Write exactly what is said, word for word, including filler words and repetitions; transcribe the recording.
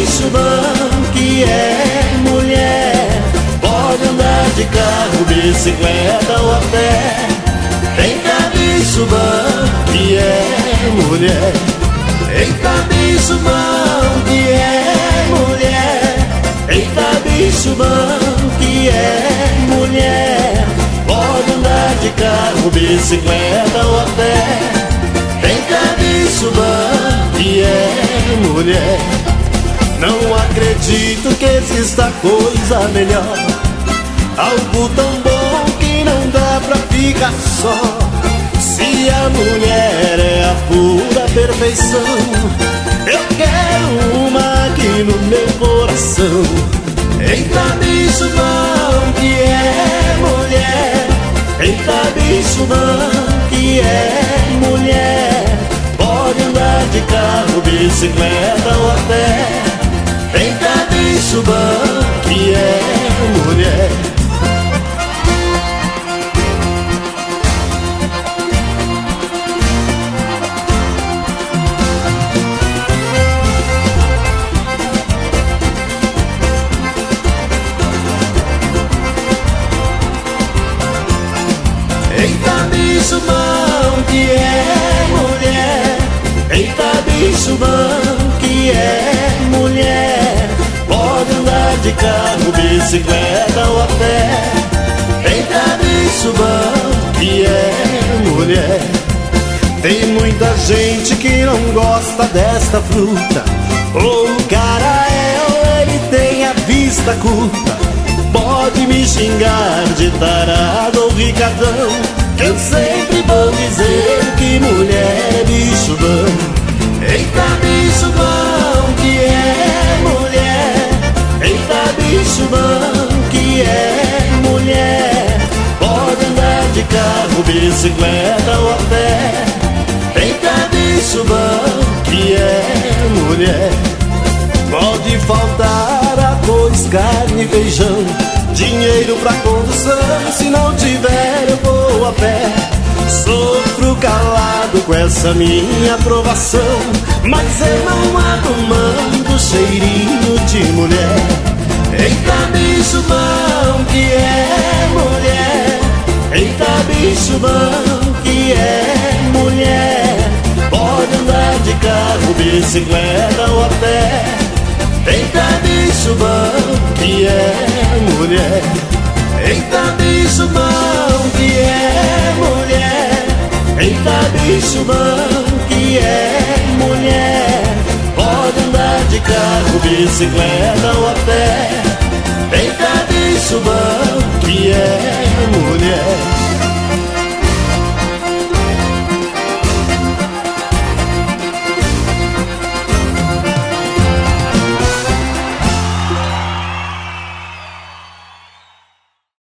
bicho bom que é mulher. Pode andar de carro, bicicleta ou a pé. Eita, bicho bom que é mulher. Eita, bicho bom que é mulher. Eita, bicho bom que é mulher. Pode andar de carro, bicicleta ou a pé. Eita, bicho bom que é mulher. Não acredito que exista coisa melhor, algo tão bom que não dá pra ficar só. Se a mulher é a pura perfeição, eu quero uma aqui no meu coração. Eita, bicho bom que é mulher. Eita, bicho bom que é mulher. Pode andar de carro, bicicleta ou a pé. Eita, bicho bom que é mulher. Eita, bicho bom que é mulher. Eita, bicho bom que é mulher. Pode andar de carro, bicicleta ou a pé. Eita, bicho bom que é mulher. Tem muita gente que não gosta desta fruta. Ou o cara é ou ele tem a vista curta. Pode me xingar de tarado ou ricardão, que eu sempre vou dizer que mulher é bicho bom. Eita, bicho bom que é mulher. Eita, bicho bom que é mulher. Pode andar de carro, bicicleta ou a pé. Eita, bicho bom que é mulher. Pode faltar arroz, carne e feijão, dinheiro pra condução, se não tiver eu vou a pé. Sofro calado com essa minha aprovação, mas eu não abro mão do cheirinho de mulher. Eita, bicho bom que é mulher. Eita, bicho bom que é mulher. Pode andar de carro, bicicleta ou a pé. Eita, bicho bom que é mulher. Eita, bicho bom que é mulher. Eita, bicho bom que é mulher. Pode andar de carro, bicicleta ou a